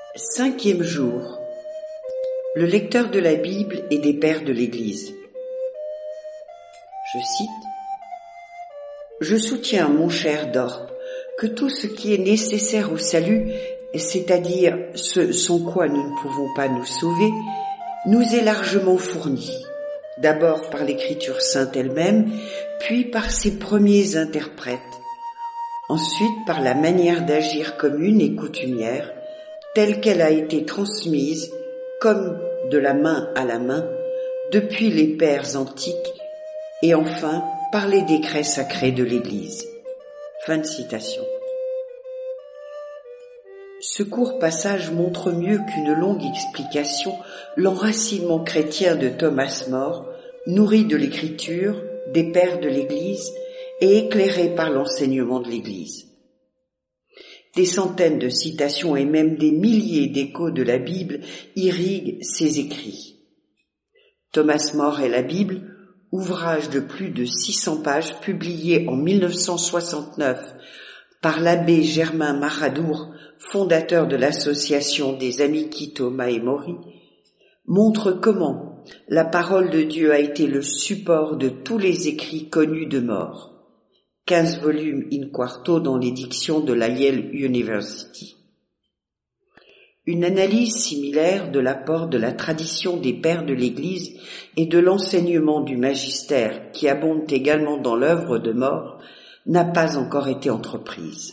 Cinquième jour. Le lecteur de la Bible et des pères de l'Église. Je cite: Je soutiens, mon cher Dorp, que tout ce qui est nécessaire au salut, c'est-à-dire ce sans quoi nous ne pouvons pas nous sauver, nous est largement fourni, d'abord par l'Écriture sainte elle-même, puis par ses premiers interprètes, ensuite par la manière d'agir commune et coutumière, telle qu'elle a été transmise, comme de la main à la main, depuis les pères antiques, et enfin par les décrets sacrés de l'Église. Fin de citation. Ce court passage montre mieux qu'une longue explication l'enracinement chrétien de Thomas More, nourri de l'Écriture, des pères de l'Église et éclairé par l'enseignement de l'Église. Des centaines de citations et même des milliers d'échos de la Bible irriguent ses écrits. Thomas More et la Bible, ouvrage de plus de 600 pages publié en 1969 par l'abbé Germain Maradour, fondateur de l'association des Amikito Maemori, montre comment la parole de Dieu a été le support de tous les écrits connus de More. 15 volumes in quarto dans l'édition de la Yale University. Une analyse similaire de l'apport de la tradition des pères de l'Église et de l'enseignement du magistère qui abondent également dans l'œuvre de More n'a pas encore été entreprise.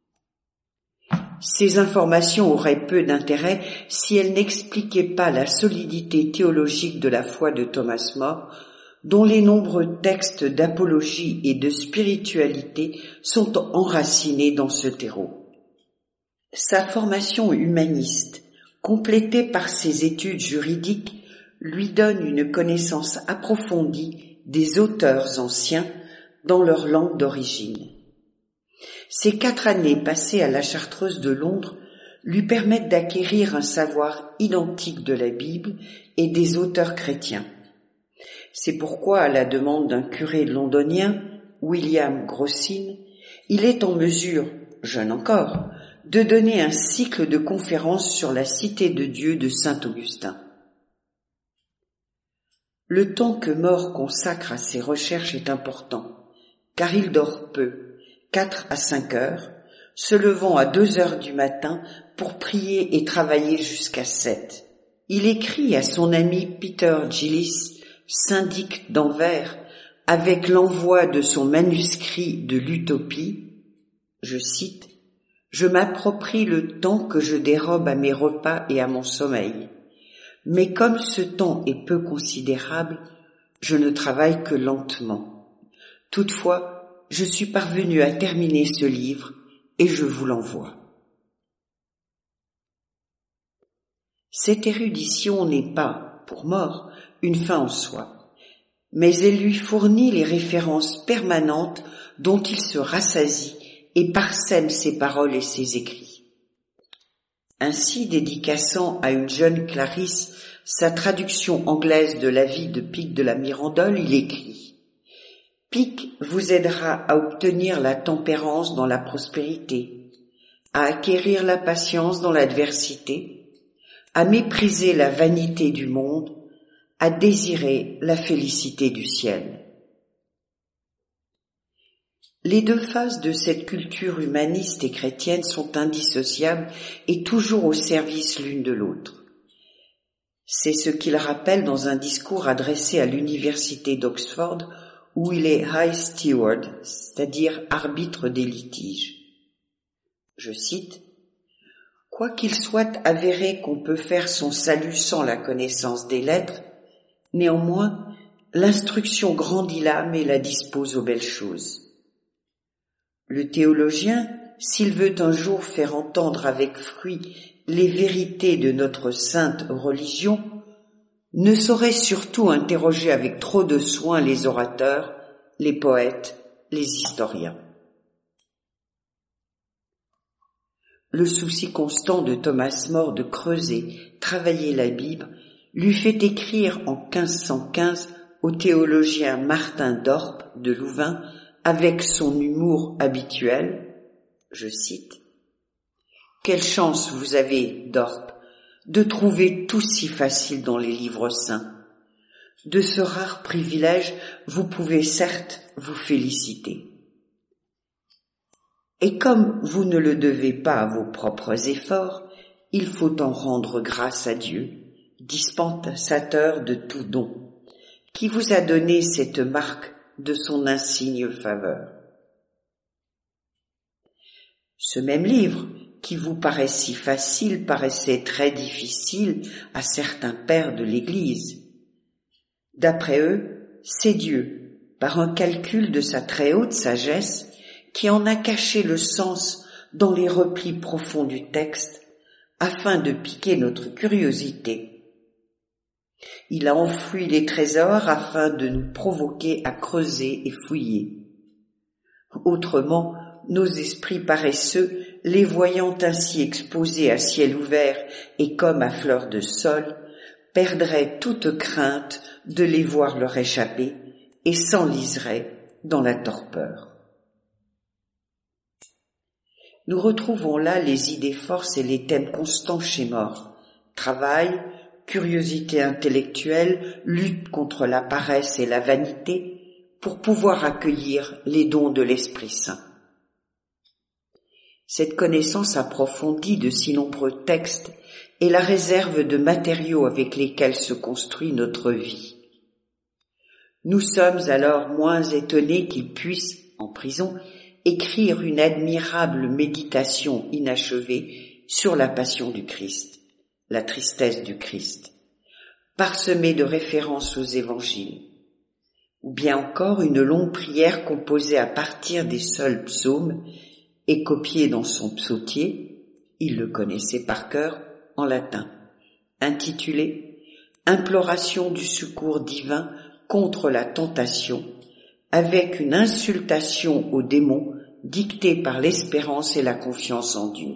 Ces informations auraient peu d'intérêt si elles n'expliquaient pas la solidité théologique de la foi de Thomas More, dont les nombreux textes d'apologie et de spiritualité sont enracinés dans ce terreau. Sa formation humaniste, complétée par ses études juridiques, lui donne une connaissance approfondie des auteurs anciens dans leur langue d'origine. Ces 4 années passées à la Chartreuse de Londres lui permettent d'acquérir un savoir identique de la Bible et des auteurs chrétiens. C'est pourquoi, à la demande d'un curé londonien, William Grocyn, il est en mesure, jeune encore, de donner un cycle de conférences sur la cité de Dieu de Saint-Augustin. Le temps que More consacre à ses recherches est important, car il dort peu, 4 à 5 heures, se levant à 2 heures du matin pour prier et travailler jusqu'à 7. Il écrit à son ami Peter Gillis, syndic d'Anvers, avec l'envoi de son manuscrit de l'Utopie, je cite: « Je m'approprie le temps que je dérobe à mes repas et à mon sommeil. Mais comme ce temps est peu considérable, je ne travaille que lentement. Toutefois, je suis parvenu à terminer ce livre et je vous l'envoie. » Cette érudition n'est pas, pour More, une fin en soi, mais elle lui fournit les références permanentes dont il se rassasie et parsème ses paroles et ses écrits. Ainsi, dédicaçant à une jeune Clarisse sa traduction anglaise de la vie de Pic de la Mirandole, il écrit: « Pic vous aidera à obtenir la tempérance dans la prospérité, à acquérir la patience dans l'adversité, à mépriser la vanité du monde, à désirer la félicité du ciel. » Les 2 phases de cette culture humaniste et chrétienne sont indissociables et toujours au service l'une de l'autre. C'est ce qu'il rappelle dans un discours adressé à l'université d'Oxford où il est High Steward, c'est-à-dire arbitre des litiges. Je cite: « Quoiqu'il soit avéré qu'on peut faire son salut sans la connaissance des lettres, néanmoins, l'instruction grandit l'âme et la dispose aux belles choses. Le théologien, s'il veut un jour faire entendre avec fruit les vérités de notre sainte religion, ne saurait surtout interroger avec trop de soin les orateurs, les poètes, les historiens. » Le souci constant de Thomas More de creuser, travailler la Bible, lui fait écrire en 1515 au théologien Martin Dorp de Louvain avec son humour habituel, je cite: Quelle chance vous avez, Dorp, de trouver tout si facile dans les livres saints. De ce rare privilège, vous pouvez certes vous féliciter. Et comme vous ne le devez pas à vos propres efforts, il faut en rendre grâce à Dieu, dispensateur de tout don, qui vous a donné cette marque de son insigne faveur. Ce même livre, qui vous paraît si facile, paraissait très difficile à certains pères de l'Église. D'après eux, c'est Dieu, par un calcul de sa très haute sagesse, qui en a caché le sens dans les replis profonds du texte, afin de piquer notre curiosité. Il a enfoui les trésors afin de nous provoquer à creuser et fouiller. Autrement, nos esprits paresseux, les voyant ainsi exposés à ciel ouvert et comme à fleur de sol, perdraient toute crainte de les voir leur échapper et s'enliseraient dans la torpeur. Nous retrouvons là les idées forces et les thèmes constants chez More. Travail, curiosité intellectuelle, lutte contre la paresse et la vanité, pour pouvoir accueillir les dons de l'Esprit Saint. Cette connaissance approfondie de si nombreux textes est la réserve de matériaux avec lesquels se construit notre vie. Nous sommes alors moins étonnés qu'il puisse, en prison, écrire une admirable méditation inachevée sur la passion du Christ, la tristesse du Christ, parsemée de références aux évangiles, ou bien encore une longue prière composée à partir des seuls psaumes et copiée dans son psautier, il le connaissait par cœur, en latin, intitulée « Imploration du secours divin contre la tentation », avec une insultation aux démons dictée par l'espérance et la confiance en Dieu.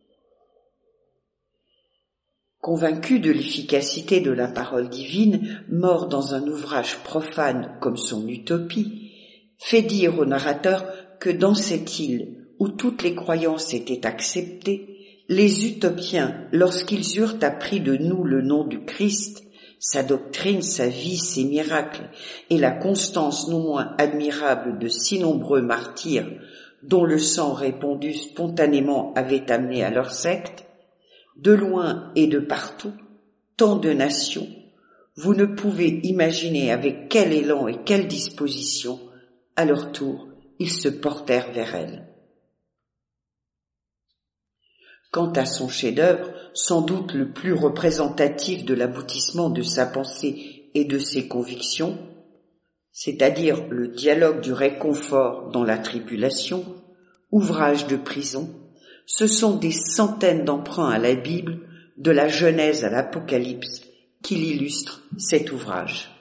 Convaincu de l'efficacité de la parole divine, More dans un ouvrage profane comme son Utopie, fait dire au narrateur que dans cette île où toutes les croyances étaient acceptées, les utopiens, lorsqu'ils eurent appris de nous le nom du Christ, sa doctrine, sa vie, ses miracles, et la constance non moins admirable de si nombreux martyrs dont le sang répandu spontanément avait amené à leur secte, de loin et de partout, tant de nations, vous ne pouvez imaginer avec quel élan et quelle disposition, à leur tour, ils se portèrent vers elle. Quant à son chef-d'œuvre, sans doute le plus représentatif de l'aboutissement de sa pensée et de ses convictions, c'est-à-dire le dialogue du réconfort dans la tribulation, ouvrage de prison, ce sont des centaines d'emprunts à la Bible, de la Genèse à l'Apocalypse, qui illustrent cet ouvrage.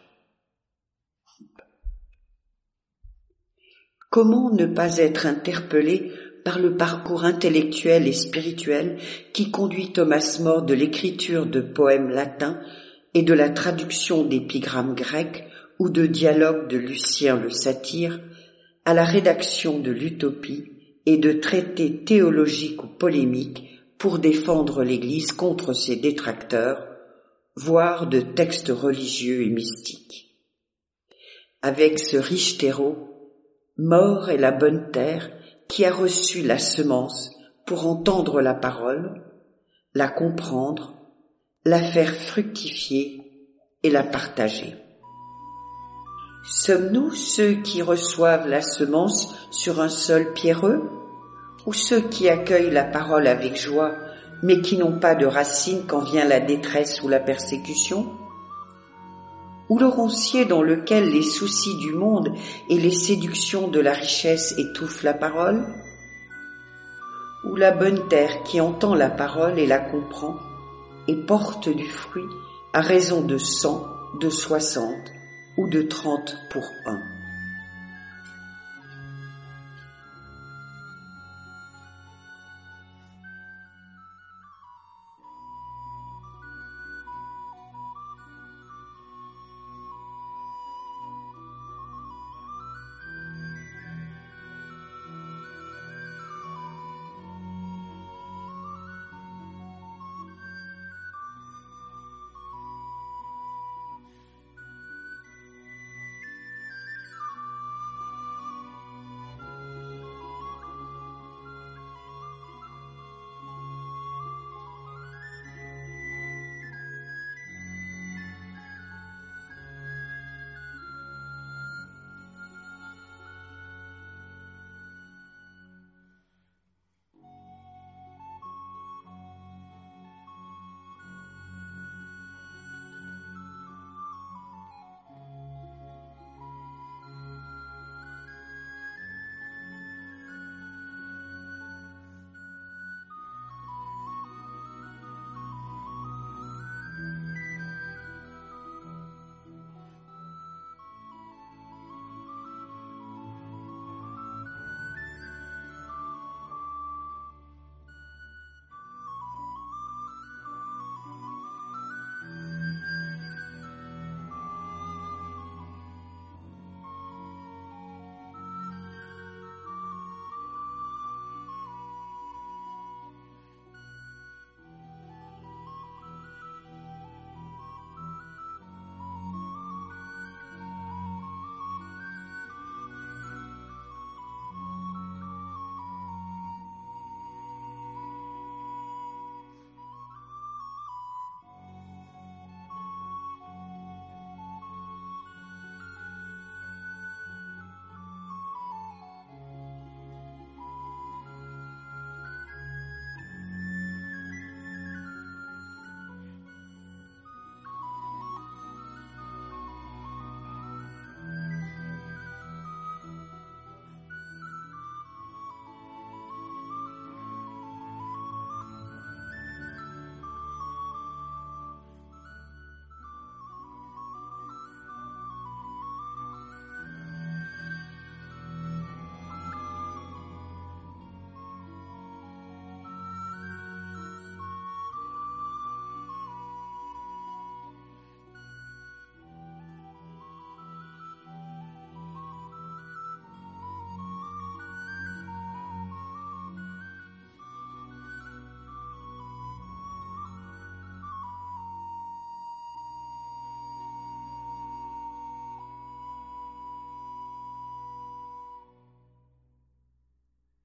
Comment ne pas être interpellé par le parcours intellectuel et spirituel qui conduit Thomas More de l'écriture de poèmes latins et de la traduction d'épigrammes grecs ou de dialogues de Lucien le satyre à la rédaction de l'Utopie et de traités théologiques ou polémiques pour défendre l'Église contre ses détracteurs, voire de textes religieux et mystiques. Avec ce riche terreau, More est la bonne terre qui a reçu la semence pour entendre la parole, la comprendre, la faire fructifier et la partager. Sommes-nous ceux qui reçoivent la semence sur un sol pierreux, ou ceux qui accueillent la parole avec joie, mais qui n'ont pas de racines quand vient la détresse ou la persécution? Ou le roncier dans lequel les soucis du monde et les séductions de la richesse étouffent la parole? Ou la bonne terre qui entend la parole et la comprend et porte du fruit à raison de 100, de 60 ou de 30 pour 1?